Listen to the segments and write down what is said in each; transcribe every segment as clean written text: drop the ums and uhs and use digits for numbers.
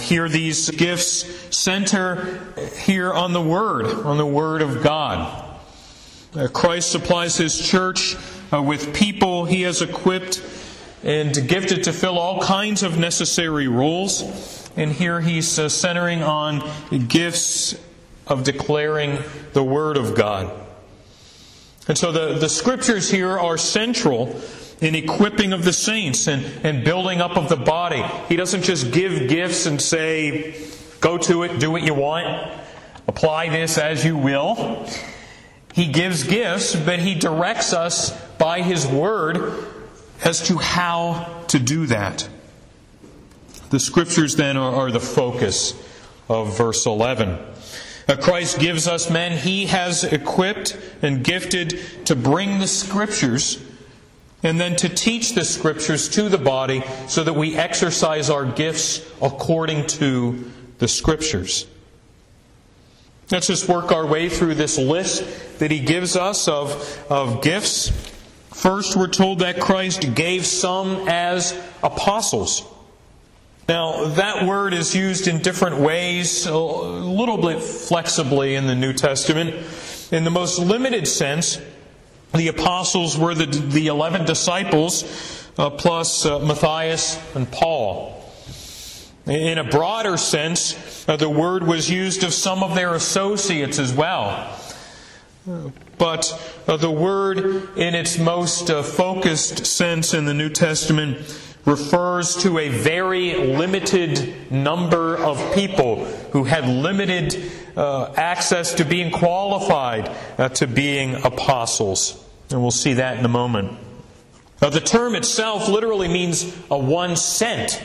Here these gifts center here on the Word of God. Christ supplies His church with people He has equipped and gifted to fill all kinds of necessary roles. And here He's centering on gifts of declaring the Word of God. And so the Scriptures here are central in equipping of the saints and building up of the body. He doesn't just give gifts and say, go to it, do what you want, apply this as you will. He gives gifts, but He directs us by His Word as to how to do that. The Scriptures then are the focus of verse 11. Christ gives us men He has equipped and gifted to bring the Scriptures and then to teach the Scriptures to the body so that we exercise our gifts according to the Scriptures. Let's just work our way through this list that He gives us of gifts. First, we're told that Christ gave some as apostles. Now, that word is used in different ways, a little bit flexibly in the New Testament. In the most limited sense, the apostles were the 11 disciples, plus Matthias and Paul. In a broader sense, the word was used of some of their associates as well. But the word in its most focused sense in the New Testament refers to a very limited number of people who had limited access to being qualified to being apostles. And we'll see that in a moment. The term itself literally means a one sent.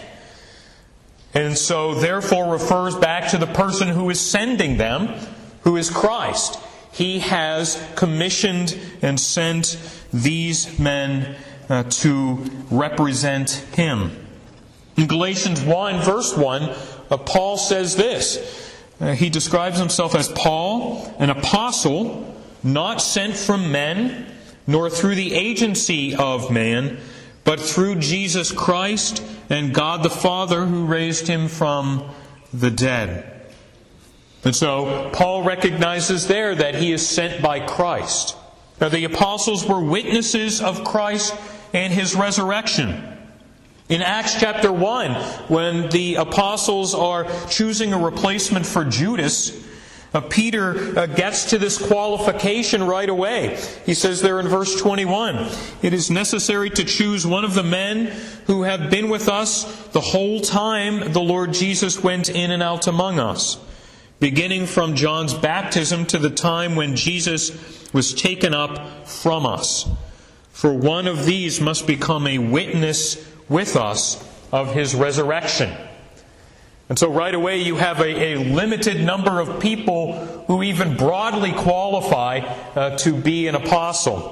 And so therefore refers back to the person who is sending them, who is Christ. He has commissioned and sent these men to represent Him. In Galatians 1, verse 1, Paul says this. He describes himself as Paul, an apostle, not sent from men, nor through the agency of man, but through Jesus Christ and God the Father who raised Him from the dead. And so Paul recognizes there that he is sent by Christ. Now the apostles were witnesses of Christ and His resurrection. In Acts chapter 1, when the apostles are choosing a replacement for Judas, Peter gets to this qualification right away. He says there in verse 21, "It is necessary to choose one of the men who have been with us the whole time the Lord Jesus went in and out among us, beginning from John's baptism to the time when Jesus was taken up from us. For one of these must become a witness with us of His resurrection." And so right away you have a limited number of people who even broadly qualify to be an apostle.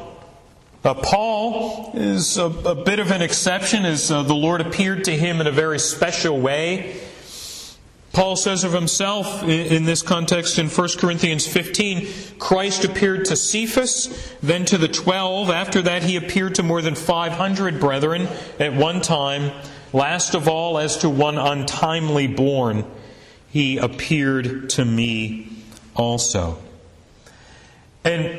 Paul is a bit of an exception as the Lord appeared to him in a very special way. Paul says of himself in this context in 1 Corinthians 15, Christ appeared to Cephas, then to the 12. After that He appeared to more than 500 brethren at one time. Last of all, as to one untimely born, He appeared to me also. And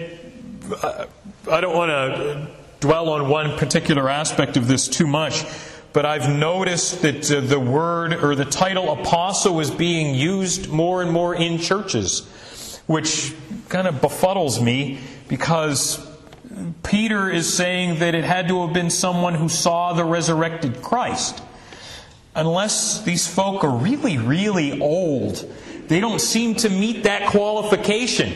I don't want to dwell on one particular aspect of this too much, but I've noticed that the word or the title apostle is being used more and more in churches, which kind of befuddles me because Peter is saying that it had to have been someone who saw the resurrected Christ. Unless these folk are really, really old, they don't seem to meet that qualification.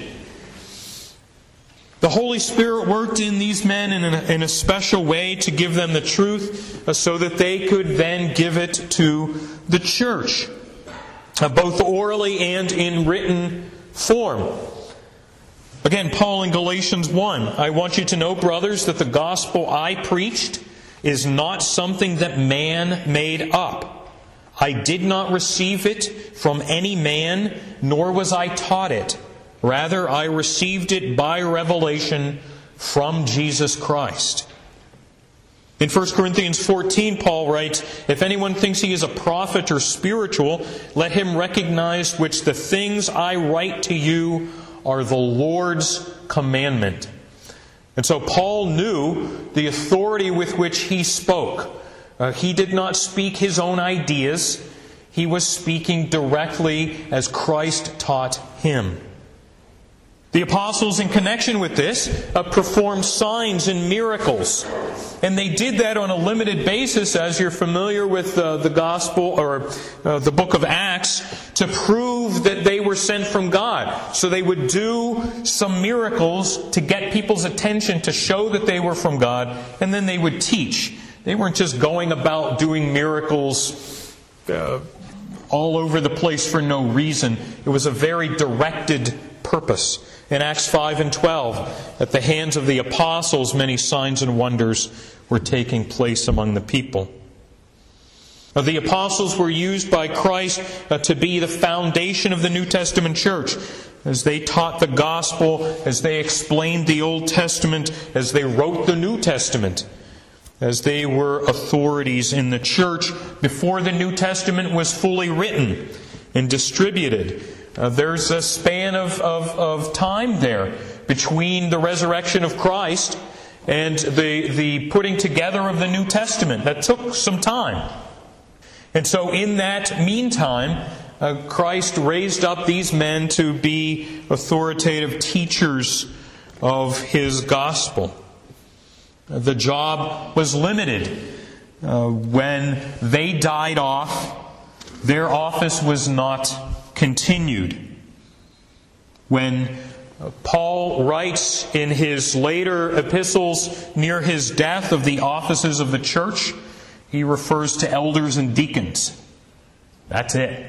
The Holy Spirit worked in these men in a special way to give them the truth so that they could then give it to the church, both orally and in written form. Again, Paul in Galatians 1, "I want you to know, brothers, that the gospel I preached is not something that man made up. I did not receive it from any man, nor was I taught it. Rather, I received it by revelation from Jesus Christ." In 1 Corinthians 14, Paul writes, "If anyone thinks he is a prophet or spiritual, let him recognize which the things I write to you are the Lord's commandment." And so Paul knew the authority with which he spoke. He did not speak his own ideas. He was speaking directly as Christ taught him. The apostles, in connection with this, performed signs and miracles. And they did that on a limited basis, as you're familiar with the Gospel or the book of Acts, to prove that they were sent from God. So they would do some miracles to get people's attention, to show that they were from God, and then they would teach. They weren't just going about doing miracles all over the place for no reason. It was a very directed purpose. In Acts 5 and 12, at the hands of the apostles, many signs and wonders were taking place among the people. The apostles were used by Christ to be the foundation of the New Testament church, as they taught the gospel, as they explained the Old Testament, as they wrote the New Testament, as they were authorities in the church before the New Testament was fully written and distributed. There's a span of time there between the resurrection of Christ and the putting together of the New Testament. That took some time. And so in that meantime, Christ raised up these men to be authoritative teachers of His gospel. The job was limited. When they died off, their office was not continued. When Paul writes in his later epistles near his death of the offices of the church, he refers to elders and deacons. That's it.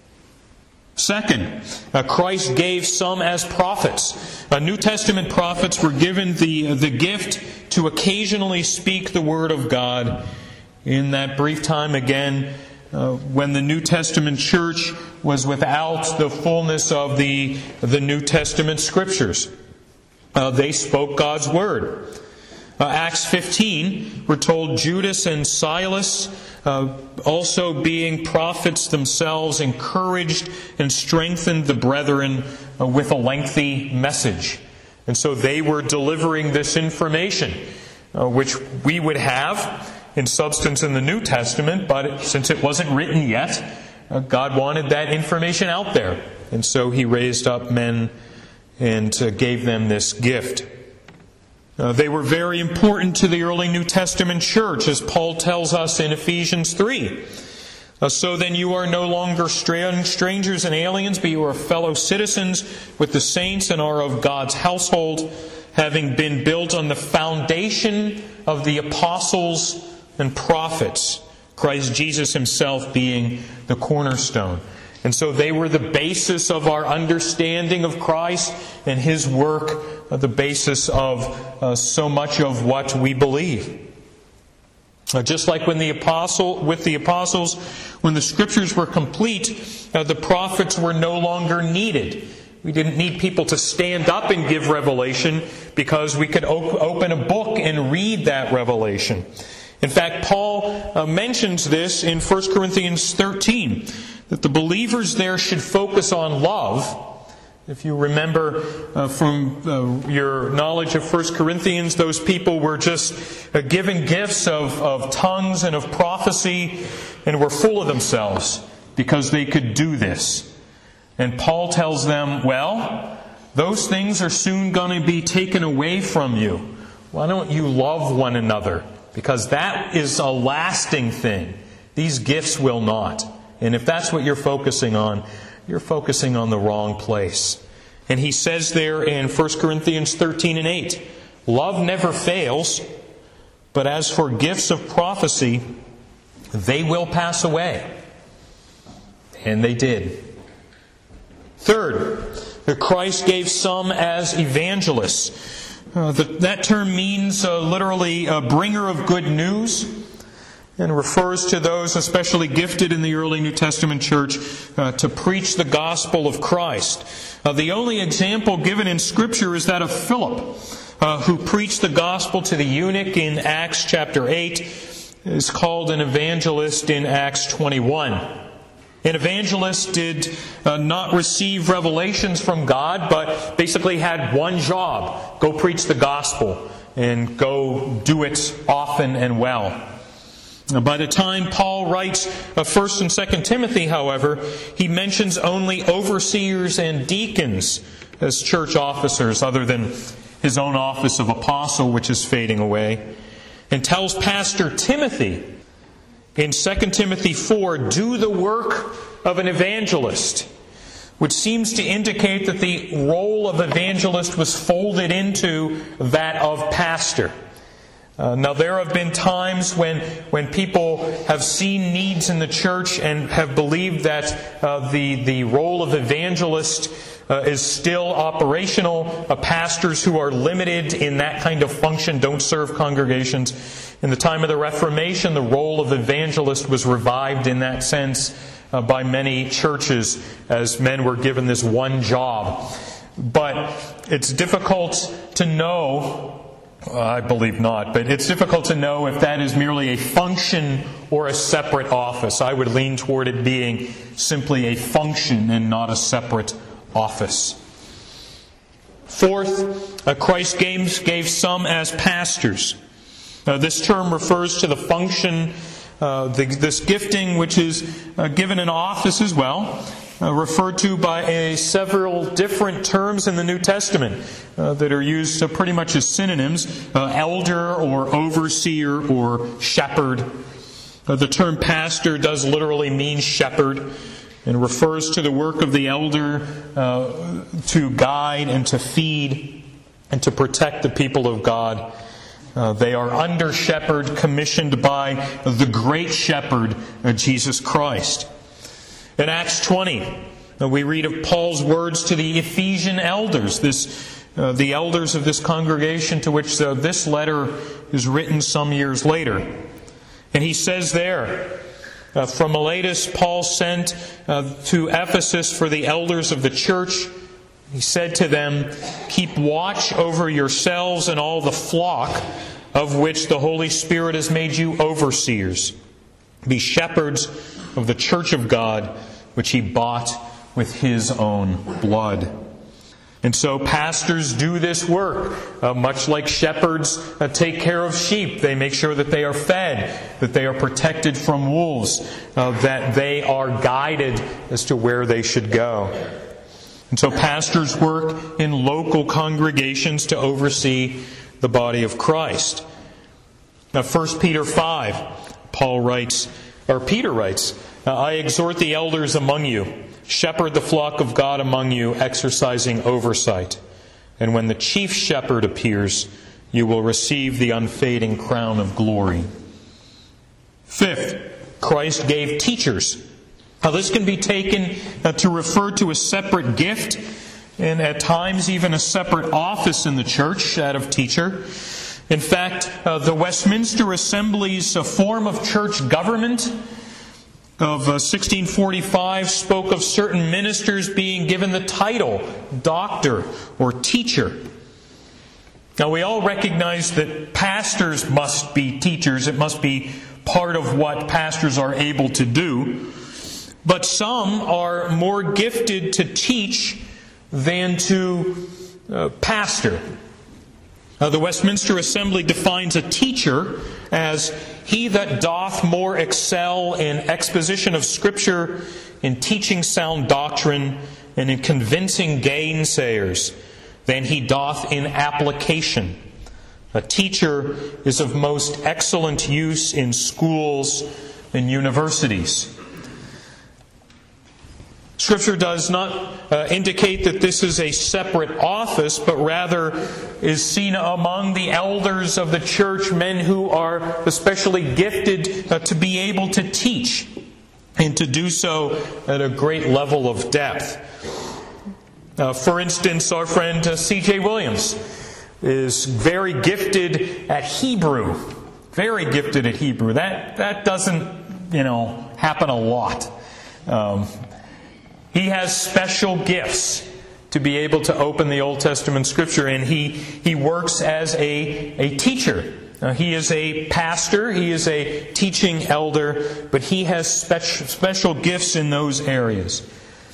Second, Christ gave some as prophets. New Testament prophets were given the gift to occasionally speak the Word of God. In that brief time again, when the New Testament church was without the fullness of the New Testament Scriptures, they spoke God's Word. Acts 15, we're told Judas and Silas, also being prophets themselves, encouraged and strengthened the brethren with a lengthy message. And so they were delivering this information, which we would have in substance in the New Testament, but since it wasn't written yet, God wanted that information out there. And so He raised up men and gave them this gift. They were very important to the early New Testament church, as Paul tells us in Ephesians 3. So then you are no longer strangers and aliens, but you are fellow citizens with the saints and are of God's household, having been built on the foundation of the apostles and prophets, Christ Jesus Himself being the cornerstone. And so they were the basis of our understanding of Christ and His work, the basis of so much of what we believe. Just like with the apostles, when the Scriptures were complete, the prophets were no longer needed. We didn't need people to stand up and give revelation, because we could open a book and read that revelation. In fact, Paul mentions this in 1 Corinthians 13, that the believers there should focus on love. If you remember from your knowledge of 1 Corinthians, those people were just given gifts of tongues and of prophecy, and were full of themselves because they could do this. And Paul tells them, well, those things are soon going to be taken away from you. Why don't you love one another? Because that is a lasting thing. These gifts will not. And if that's what you're focusing on, you're focusing on the wrong place. And he says there in 1 Corinthians 13 and 8, love never fails, but as for gifts of prophecy, they will pass away. And they did. Third, Christ gave some as evangelists. That term means literally a bringer of good news, and refers to those especially gifted in the early New Testament church to preach the gospel of Christ. The only example given in Scripture is that of Philip. who preached the gospel to the eunuch in Acts chapter 8 is called an evangelist in Acts 21. An evangelist did not receive revelations from God, but basically had one job: go preach the gospel and go do it often and well. By the time Paul writes 1 and 2 Timothy, however, he mentions only overseers and deacons as church officers, other than his own office of apostle, which is fading away, and tells Pastor Timothy in 2 Timothy 4, do the work of an evangelist, which seems to indicate that the role of evangelist was folded into that of pastor. Now, there have been times when people have seen needs in the church and have believed that the role of evangelist is still operational. Pastors who are limited in that kind of function don't serve congregations. In the time of the Reformation, the role of evangelist was revived in that sense by many churches, as men were given this one job. But it's difficult to know, I believe not, but it's difficult to know if that is merely a function or a separate office. I would lean toward it being simply a function and not a separate office. Fourth, Christ gave some as pastors. This term refers to the function, this gifting which is given in office as well, referred to by several different terms in the New Testament that are used pretty much as synonyms: elder or overseer or shepherd. The term pastor does literally mean shepherd and refers to the work of the elder to guide and to feed and to protect the people of God. They are under shepherd, commissioned by the great shepherd, Jesus Christ. In Acts 20, we read of Paul's words to the Ephesian elders, the elders of this congregation to which this letter is written some years later. And he says there, from Miletus, Paul sent to Ephesus for the elders of the church. He said to them, keep watch over yourselves and all the flock of which the Holy Spirit has made you overseers. Be shepherds of the church of God, which He bought with His own blood. And so pastors do this work, much like shepherds take care of sheep. They make sure that they are fed, that they are protected from wolves, that they are guided as to where they should go. And so pastors work in local congregations to oversee the body of Christ. Now, 1 Peter 5, Peter writes, I exhort the elders among you, shepherd the flock of God among you, exercising oversight. And when the chief shepherd appears, you will receive the unfading crown of glory. Fifth, Christ gave teachers. Now, this can be taken to refer to a separate gift, and at times even a separate office in the church, that of teacher. In fact, the Westminster Assembly's form of church government of 1645 spoke of certain ministers being given the title doctor or teacher. Now, we all recognize that pastors must be teachers. It must be part of what pastors are able to do. But some are more gifted to teach than to pastor. The Westminster Assembly defines a teacher as he that doth more excel in exposition of Scripture, in teaching sound doctrine, and in convincing gainsayers than he doth in application. A teacher is of most excellent use in schools and universities. Scripture does not indicate that this is a separate office, but rather is seen among the elders of the church, men who are especially gifted to be able to teach and to do so at a great level of depth. For instance, our friend C.J. Williams is very gifted at Hebrew. Very gifted at Hebrew. That doesn't, happen a lot. He has special gifts to be able to open the Old Testament Scripture, and he works as a teacher. He is a pastor, he is a teaching elder, but he has special gifts in those areas.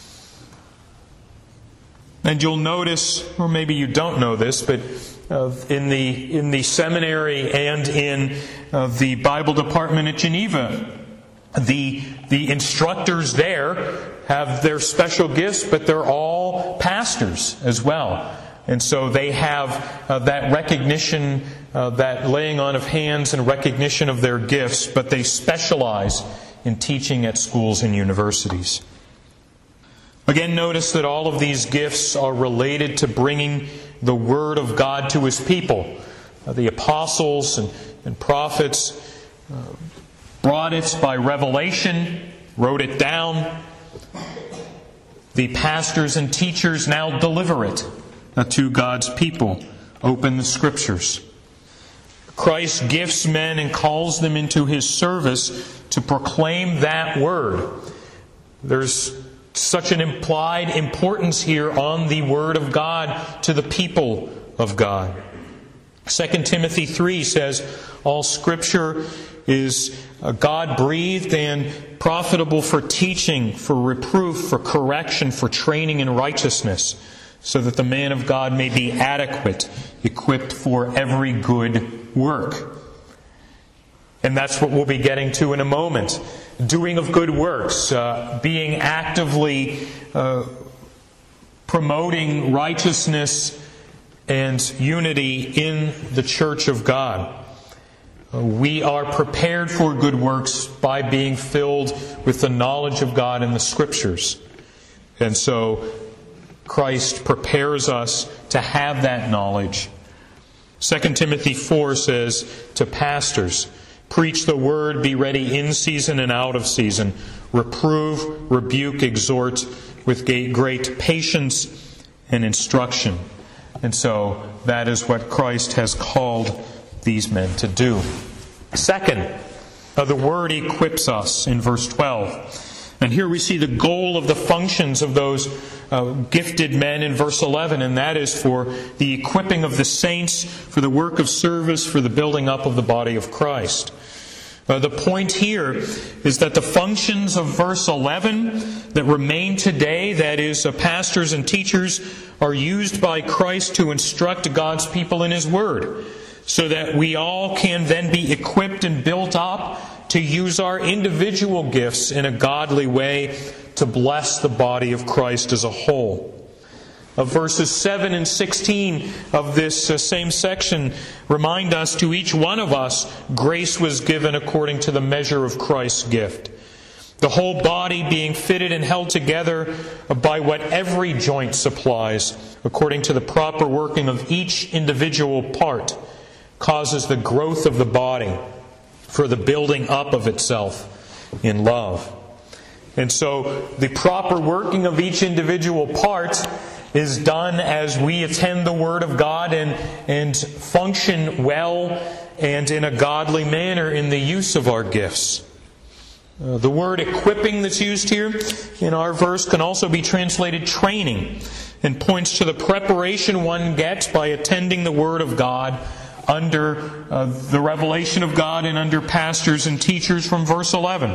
And you'll notice, or maybe you don't know this, but in the seminary and in the Bible department at Geneva, the instructors there have their special gifts, but they're all pastors as well. And so they have that recognition, that laying on of hands and recognition of their gifts, but they specialize in teaching at schools and universities. Again, notice that all of these gifts are related to bringing the Word of God to His people. The apostles and prophets brought it by revelation, wrote it down. The pastors and teachers now deliver it to God's people. Open the Scriptures. Christ gifts men and calls them into His service to proclaim that Word. There's such an implied importance here on the Word of God to the people of God. 2 Timothy 3 says, all Scripture is God-breathed and profitable for teaching, for reproof, for correction, for training in righteousness, so that the man of God may be adequate, equipped for every good work. And that's what we'll be getting to in a moment. Doing of good works, being actively promoting righteousness and unity in the church of God. We are prepared for good works by being filled with the knowledge of God in the Scriptures. And so Christ prepares us to have that knowledge. 2 Timothy 4 says to pastors, preach the word, be ready in season and out of season. Reprove, rebuke, exhort with great patience and instruction. And so that is what Christ has called these men to do. Second, the word equips us in verse 12. And here we see the goal of the functions of those gifted men in verse 11, and that is for the equipping of the saints, for the work of service, for the building up of the body of Christ. The point here is that the functions of verse 11 that remain today, that is, pastors and teachers, are used by Christ to instruct God's people in His Word, so that we all can then be equipped and built up to use our individual gifts in a godly way to bless the body of Christ as a whole. Verses 7 and 16 of this same section remind us, to each one of us, grace was given according to the measure of Christ's gift. The whole body being fitted and held together by what every joint supplies, according to the proper working of each individual part, causes the growth of the body for the building up of itself in love. And so the proper working of each individual part is done as we attend the Word of God and function well and in a godly manner in the use of our gifts. The word equipping that's used here in our verse can also be translated training, and points to the preparation one gets by attending the Word of God under the revelation of God and under pastors and teachers from verse 11.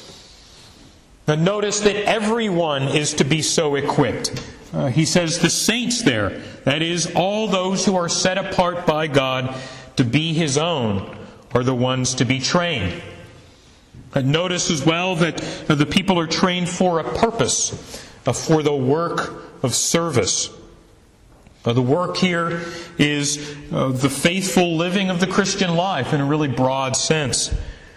Now notice that everyone is to be so equipped. He says the saints there, that is, all those who are set apart by God to be His own, are the ones to be trained. Notice as well that the people are trained for a purpose, for the work of service. The work here is the faithful living of the Christian life in a really broad sense.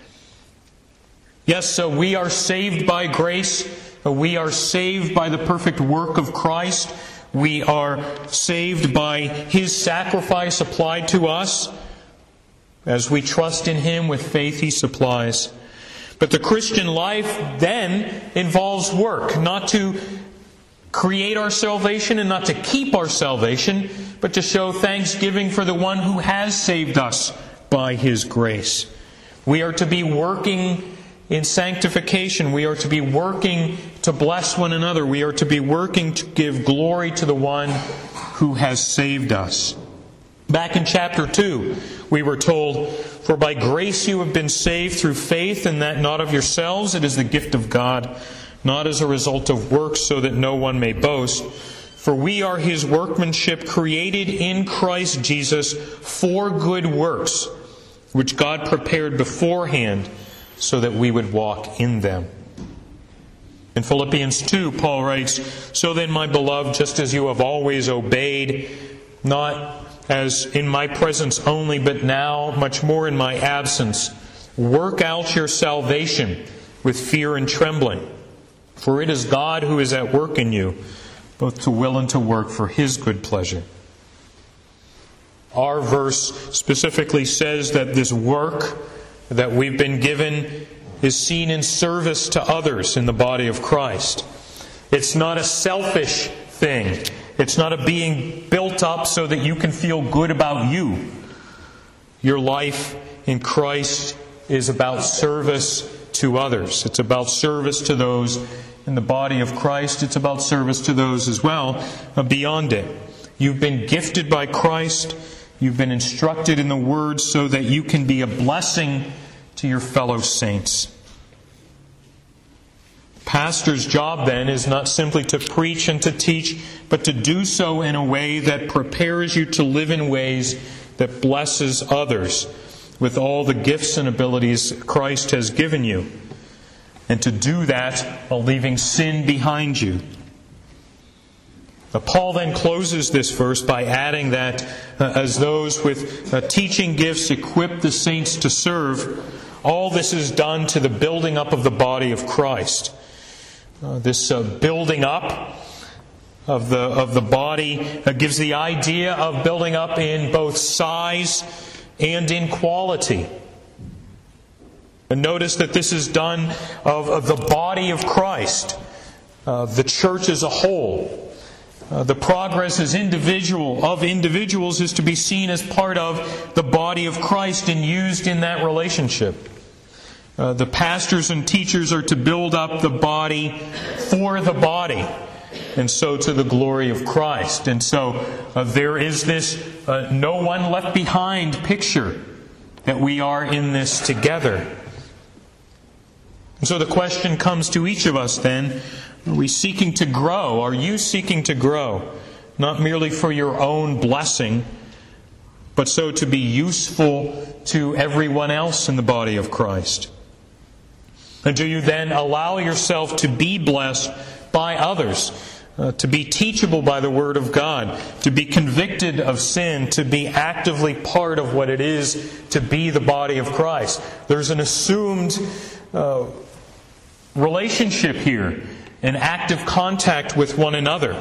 Yes, so we are saved by grace. We are saved by the perfect work of Christ. We are saved by His sacrifice applied to us. As we trust in Him with faith He supplies. But the Christian life then involves work, not to create our salvation and not to keep our salvation, but to show thanksgiving for the one who has saved us by His grace. We are to be working in sanctification. We are to be working to bless one another. We are to be working to give glory to the one who has saved us. Back in chapter 2, we were told, "For by grace you have been saved through faith, and that not of yourselves, it is the gift of God, not as a result of works, so that no one may boast. For we are His workmanship, created in Christ Jesus for good works, which God prepared beforehand so that we would walk in them." In Philippians 2, Paul writes, "So then, my beloved, just as you have always obeyed, not as in my presence only, but now much more in my absence, work out your salvation with fear and trembling. For it is God who is at work in you, both to will and to work for His good pleasure." Our verse specifically says that this work that we've been given is seen in service to others in the body of Christ. It's not a selfish thing. It's not a being built up so that you can feel good about you. Your life in Christ is about service to others. It's about service to those in the body of Christ. It's about service to those as well beyond it. You've been gifted by Christ. You've been instructed in the Word so that you can be a blessing to your fellow saints. Pastor's job then is not simply to preach and to teach, but to do so in a way that prepares you to live in ways that blesses others with all the gifts and abilities Christ has given you. And to do that while leaving sin behind you. Paul then closes this verse by adding that as those with teaching gifts equip the saints to serve, all this is done to the building up of the body of Christ. This building up of the body gives the idea of building up in both size and in quality. And notice that this is done of the body of Christ, the church as a whole. The progress as individuals is to be seen as part of the body of Christ and used in that relationship. The pastors and teachers are to build up the body for the body, and so to the glory of Christ. And so there is this no one left behind picture that we are in this together. And so the question comes to each of us then, are we seeking to grow? Are you seeking to grow? Not merely for your own blessing, but so to be useful to everyone else in the body of Christ. And do you then allow yourself to be blessed by others, to be teachable by the Word of God, to be convicted of sin, to be actively part of what it is to be the body of Christ? There's an assumed relationship here, an active contact with one another.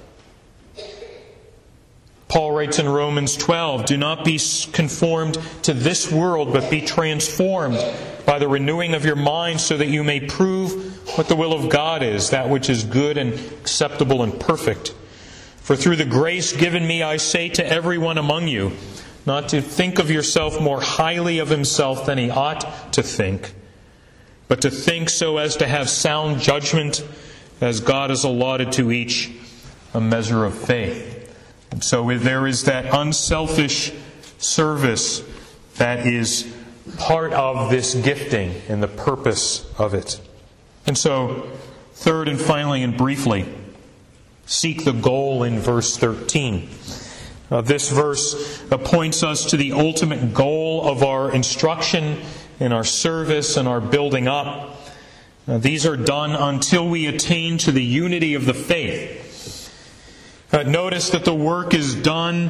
Paul writes in Romans 12, "Do not be conformed to this world, but be transformed by the renewing of your mind, so that you may prove what the will of God is, that which is good and acceptable and perfect. For through the grace given me, I say to everyone among you, not to think of yourself more highly of himself than he ought to think, but to think so as to have sound judgment, as God has allotted to each a measure of faith." And so there is that unselfish service that is part of this gifting and the purpose of it. And so, third and finally and briefly, seek the goal in verse 13. This verse points us to the ultimate goal of our instruction and our service and our building up. These are done until we attain to the unity of the faith. Notice that the work is done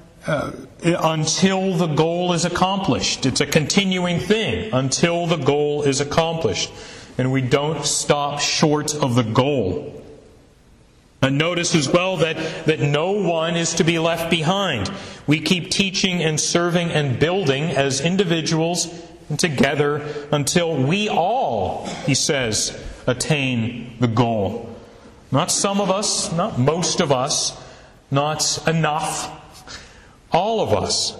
until the goal is accomplished. It's a continuing thing until the goal is accomplished. And we don't stop short of the goal. And notice as well that no one is to be left behind. We keep teaching and serving and building as individuals and together until we all, he says, attain the goal. Not some of us, not most of us, not enough. All of us.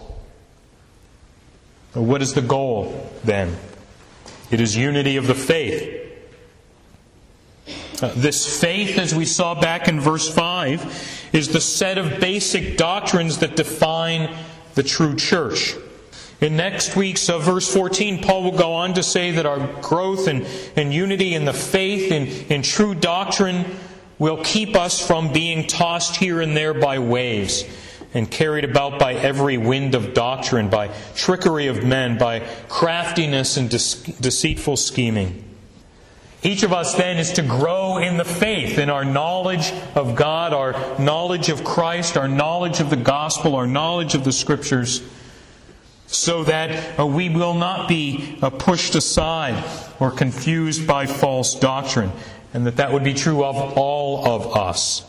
But what is the goal then? It is unity of the faith. This faith, as we saw back in verse 5, is the set of basic doctrines that define the true church. In next week's verse 14, Paul will go on to say that our growth and unity in the faith, in true doctrine, will keep us from being tossed here and there by waves and carried about by every wind of doctrine, by trickery of men, by craftiness and deceitful scheming. Each of us then is to grow in the faith, in our knowledge of God, our knowledge of Christ, our knowledge of the gospel, our knowledge of the Scriptures, so that we will not be pushed aside or confused by false doctrine, and that would be true of all of us.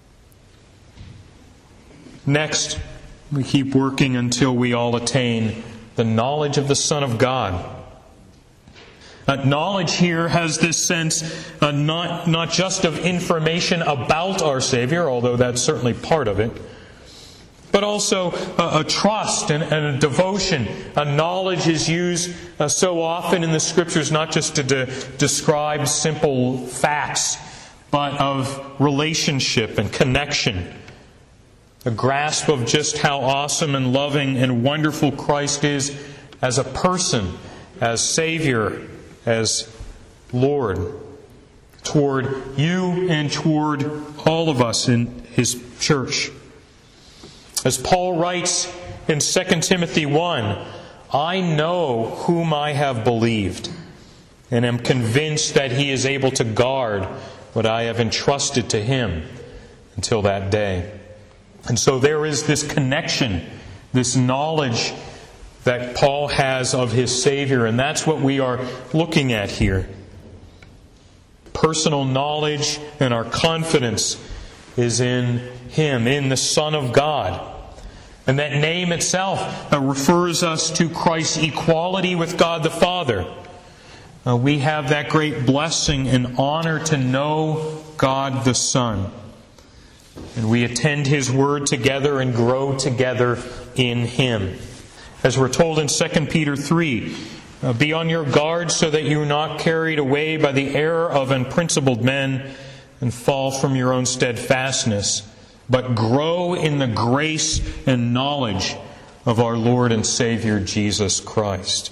Next, we keep working until we all attain the knowledge of the Son of God. Knowledge here has this sense not just of information about our Savior, although that's certainly part of it, but also a trust and a devotion. Knowledge is used so often in the Scriptures not just to describe simple facts, but of relationship and connection. A grasp of just how awesome and loving and wonderful Christ is as a person, as Savior, as Lord, toward you and toward all of us in His church. As Paul writes in 2 Timothy 1, I know whom I have believed, and am convinced that He is able to guard what I have entrusted to Him until that day. And so there is this connection, this knowledge that Paul has of his Savior, and that's what we are looking at here. Personal knowledge and our confidence is in Him, in the Son of God. And that name itself refers us to Christ's equality with God the Father. We have that great blessing and honor to know God the Son. And we attend His Word together and grow together in Him. As we're told in 2 Peter 3, be on your guard so that you are not carried away by the error of unprincipled men and fall from your own steadfastness, but grow in the grace and knowledge of our Lord and Savior Jesus Christ.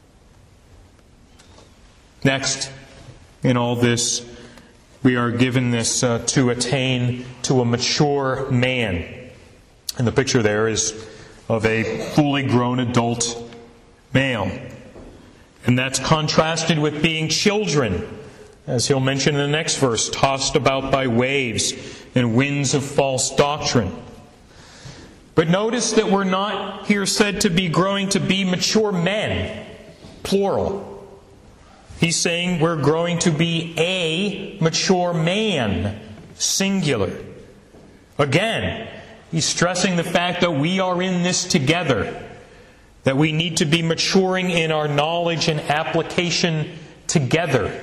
Next, in all this, we are given this to attain to a mature man. And the picture there is of a fully grown adult male. And that's contrasted with being children, as he'll mention in the next verse, tossed about by waves and winds of false doctrine. But notice that we're not here said to be growing to be mature men, plural. He's saying we're growing to be a mature man, singular. Again, he's stressing the fact that we are in this together, that we need to be maturing in our knowledge and application together.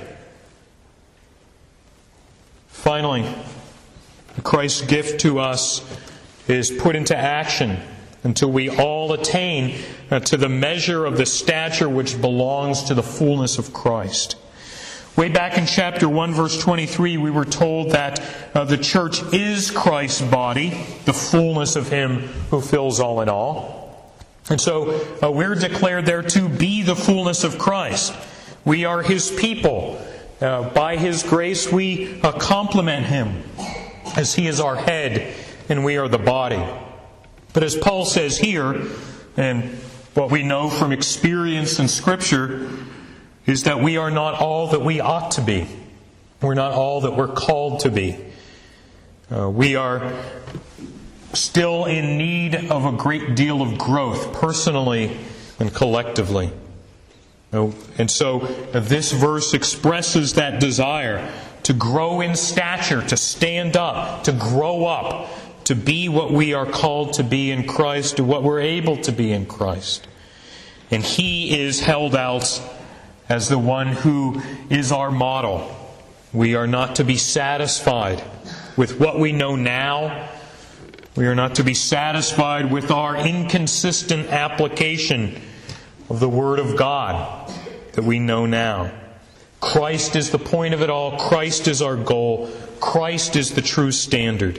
Finally, Christ's gift to us is put into action until we all attain to the measure of the stature which belongs to the fullness of Christ. Way back in chapter 1, verse 23, we were told that the church is Christ's body, the fullness of Him who fills all in all. And so we're declared there to be the fullness of Christ. We are His people. By His grace we complement Him as He is our head and we are the body. But as Paul says here, and what we know from experience in Scripture, is that we are not all that we ought to be. We're not all that we're called to be. We are still in need of a great deal of growth, personally and collectively. And so this verse expresses that desire to grow in stature, to stand up, to grow up, to be what we are called to be in Christ, to what we're able to be in Christ. And He is held out as the one who is our model. We are not to be satisfied with what we know now. We are not to be satisfied with our inconsistent application of the Word of God that we know now. Christ is the point of it all. Christ is our goal. Christ is the true standard.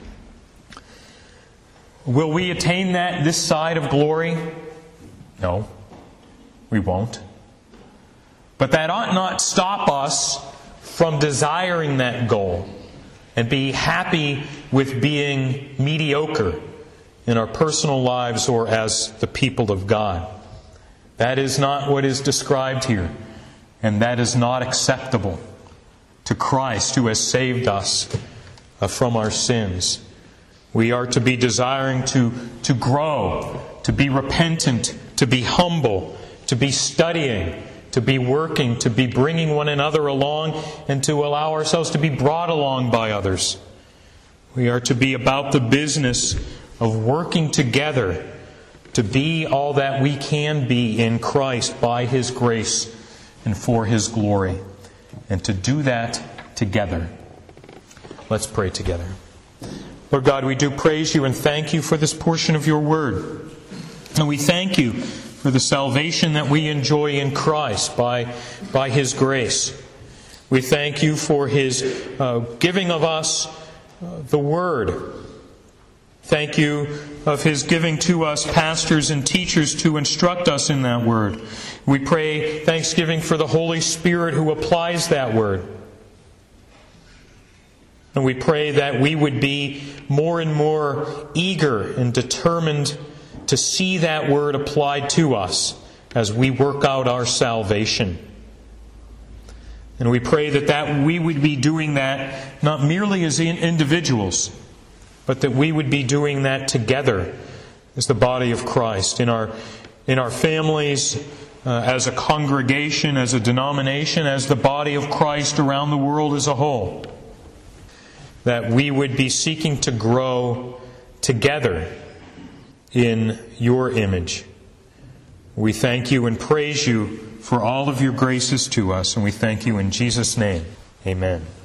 Will we attain that this side of glory? No, we won't. But that ought not stop us from desiring that goal and be happy with being mediocre in our personal lives or as the people of God. That is not what is described here, and that is not acceptable to Christ who has saved us from our sins. We are to be desiring to grow, to be repentant, to be humble, to be studying, to be working, to be bringing one another along, and to allow ourselves to be brought along by others. We are to be about the business of working together to be all that we can be in Christ by His grace and for His glory, and to do that together. Let's pray together. Lord God, we do praise You and thank You for this portion of Your Word. And we thank You for the salvation that we enjoy in Christ by His grace. We thank You for His giving of us the Word. Thank You of His giving to us pastors and teachers to instruct us in that Word. We pray thanksgiving for the Holy Spirit who applies that Word. And we pray that we would be more and more eager and determined to see that Word applied to us as we work out our salvation. And we pray that we would be doing that not merely as individuals, but that we would be doing that together as the body of Christ, in our families, as a congregation, as a denomination, as the body of Christ around the world as a whole. That we would be seeking to grow together in Your image. We thank You and praise You for all of Your graces to us, and we thank You in Jesus' name. Amen.